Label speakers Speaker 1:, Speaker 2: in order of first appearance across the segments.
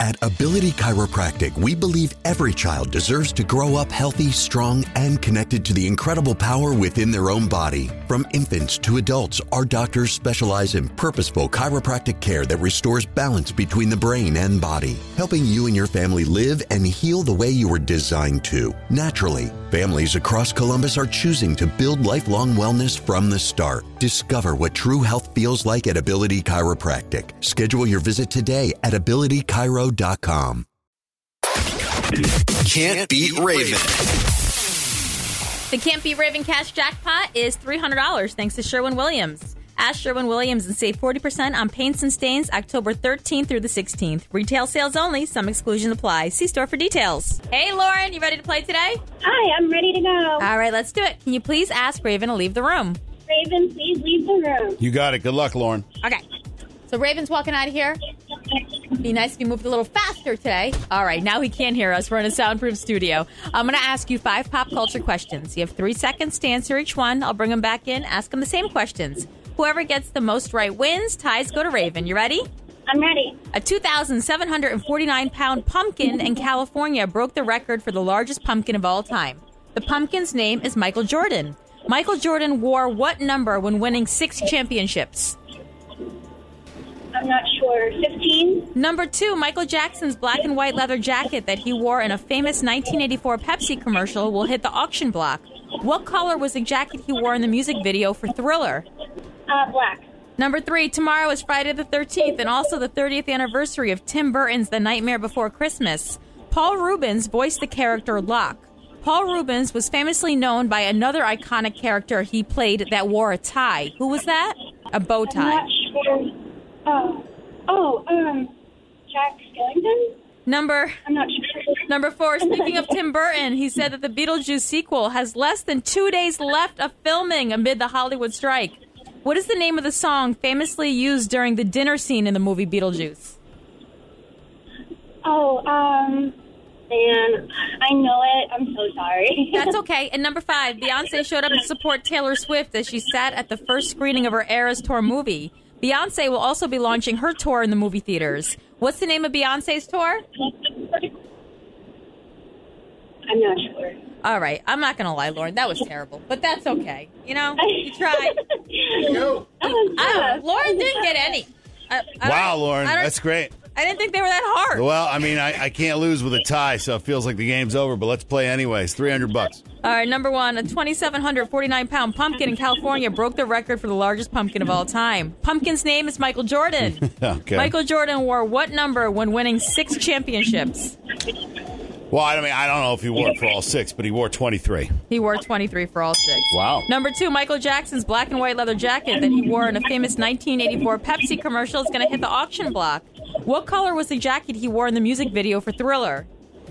Speaker 1: At Ability Chiropractic, we believe every child deserves to grow up healthy, strong, and connected to the incredible power within their own body. From infants to adults, our doctors specialize in purposeful chiropractic care that restores balance between the brain and body, helping you and your family live and heal the way you were designed to, naturally. Families across Columbus are choosing to build lifelong wellness from the start. Discover what true health feels like at Ability Chiropractic. Schedule your visit today at abilitychiro.com.
Speaker 2: Can't Beat Raven.
Speaker 3: The Can't Beat Raven cash jackpot is $300 thanks to Sherwin-Williams. Ask Sherwin-Williams and save 40% on paints and stains October 13th through the 16th. Retail sales only. Some exclusions apply. See store for details. Hey, Lauren, you ready to play today?
Speaker 4: Hi, I'm ready to go.
Speaker 3: All right, let's do it. Can you please ask Raven to leave the room?
Speaker 4: Raven, please leave the room.
Speaker 5: You got it. Good luck, Lauren.
Speaker 3: Okay. So Raven's walking out of here. Be nice if you moved a little faster today. All right, now he can't hear us. We're in a soundproof studio. I'm going to ask you 5 pop culture questions. You have 3 seconds to answer each one. I'll bring them back in, ask them the same questions. Whoever gets the most right wins. Ties go to Raven. You ready?
Speaker 4: I'm ready.
Speaker 3: A 2,749-pound pumpkin in California broke the record for the largest pumpkin of all time. The pumpkin's name is Michael Jordan. Michael Jordan wore what number when winning 6 championships?
Speaker 4: I'm not sure. 15?
Speaker 3: Number 2, Michael Jackson's black and white leather jacket that he wore in a famous 1984 Pepsi commercial will hit the auction block. What color was the jacket he wore in the music video for Thriller?
Speaker 4: Black.
Speaker 3: Number 3, tomorrow is Friday the 13th and also the 30th anniversary of Tim Burton's The Nightmare Before Christmas. Paul Rubens voiced the character Locke. Paul Rubens was famously known by another iconic character he played that wore a tie. Who was that? A bow tie.
Speaker 4: I'm not sure. Jack Skellington? I'm not sure.
Speaker 3: Number 4, speaking of Tim Burton, he said that the Beetlejuice sequel has less than 2 days left of filming amid the Hollywood strike. What is the name of the song famously used during the dinner scene in the movie Beetlejuice?
Speaker 4: Man, I know it. I'm so sorry.
Speaker 3: That's okay. And number 5, Beyonce showed up to support Taylor Swift as she sat at the first screening of her Eras Tour movie. Beyonce will also be launching her tour in the movie theaters. What's the name of Beyonce's tour?
Speaker 4: I'm not sure.
Speaker 3: All right. I'm not going to lie, Lauren. That was terrible. But that's okay. You know, you tried. Lauren didn't get any.
Speaker 5: Wow, Lauren. That's great.
Speaker 3: I didn't think they were that hard.
Speaker 5: Well, I mean, I can't lose with a tie, so it feels like the game's over, but let's play anyways. $300.
Speaker 3: All right, number 1, a 2,749-pound pumpkin in California broke the record for the largest pumpkin of all time. Pumpkin's name is Michael Jordan.
Speaker 5: Okay.
Speaker 3: Michael Jordan wore what number when winning 6 championships?
Speaker 5: Well, I mean, I don't know if he wore it for all 6, but he wore 23.
Speaker 3: He wore 23 for all 6.
Speaker 5: Wow.
Speaker 3: Number 2, Michael Jackson's black and white leather jacket that he wore in a famous 1984 Pepsi commercial is going to hit the auction block. What color was the jacket he wore in the music video for Thriller?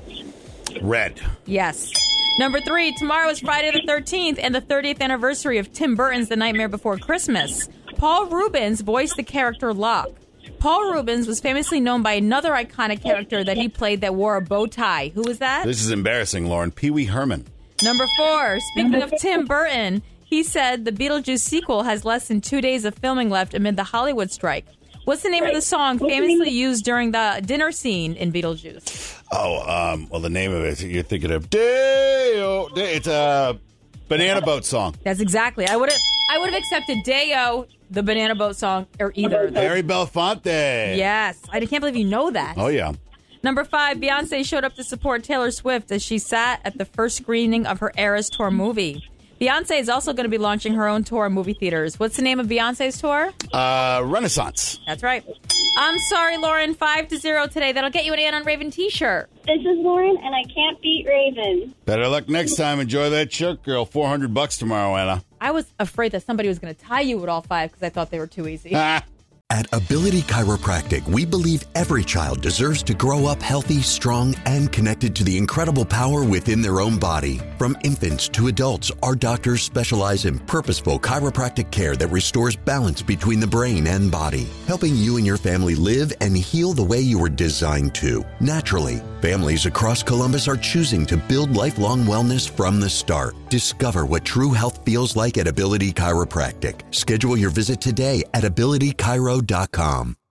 Speaker 5: Red.
Speaker 3: Yes. Number 3, tomorrow is Friday the 13th and the 30th anniversary of Tim Burton's The Nightmare Before Christmas. Paul Rubens voiced the character Locke. Paul Rubens was famously known by another iconic character that he played that wore a bow tie. Who was that?
Speaker 5: This is embarrassing, Lauren. Pee Wee Herman.
Speaker 3: Number 4, speaking of Tim Burton, he said the Beetlejuice sequel has less than 2 days of filming left amid the Hollywood strike. What's the name of the song famously used during the dinner scene in Beetlejuice?
Speaker 5: Well, the name of it, you're thinking of Day-O. It's a Banana Boat song.
Speaker 3: That's exactly. I would have accepted Day-O, the Banana Boat song, or either of those.
Speaker 5: Barry Belafonte.
Speaker 3: Yes. I can't believe you know that.
Speaker 5: Oh, yeah.
Speaker 3: Number 5, Beyonce showed up to support Taylor Swift as she sat at the first screening of her Eras Tour movie. Beyonce is also going to be launching her own tour in movie theaters. What's the name of Beyonce's tour?
Speaker 5: Renaissance.
Speaker 3: That's right. I'm sorry, Lauren. 5-0 today. That'll get you an Ann on Raven t-shirt.
Speaker 4: This is Lauren, and I can't beat Raven.
Speaker 5: Better luck next time. Enjoy that shirt, girl. $400 tomorrow, Anna.
Speaker 3: I was afraid that somebody was going to tie you with all 5 because I thought they were too easy.
Speaker 1: At Ability Chiropractic, we believe every child deserves to grow up healthy, strong, and connected to the incredible power within their own body. From infants to adults, our doctors specialize in purposeful chiropractic care that restores balance between the brain and body, helping you and your family live and heal the way you were designed to, naturally. Families across Columbus are choosing to build lifelong wellness from the start. Discover what true health feels like at Ability Chiropractic. Schedule your visit today at abilitychiro.com.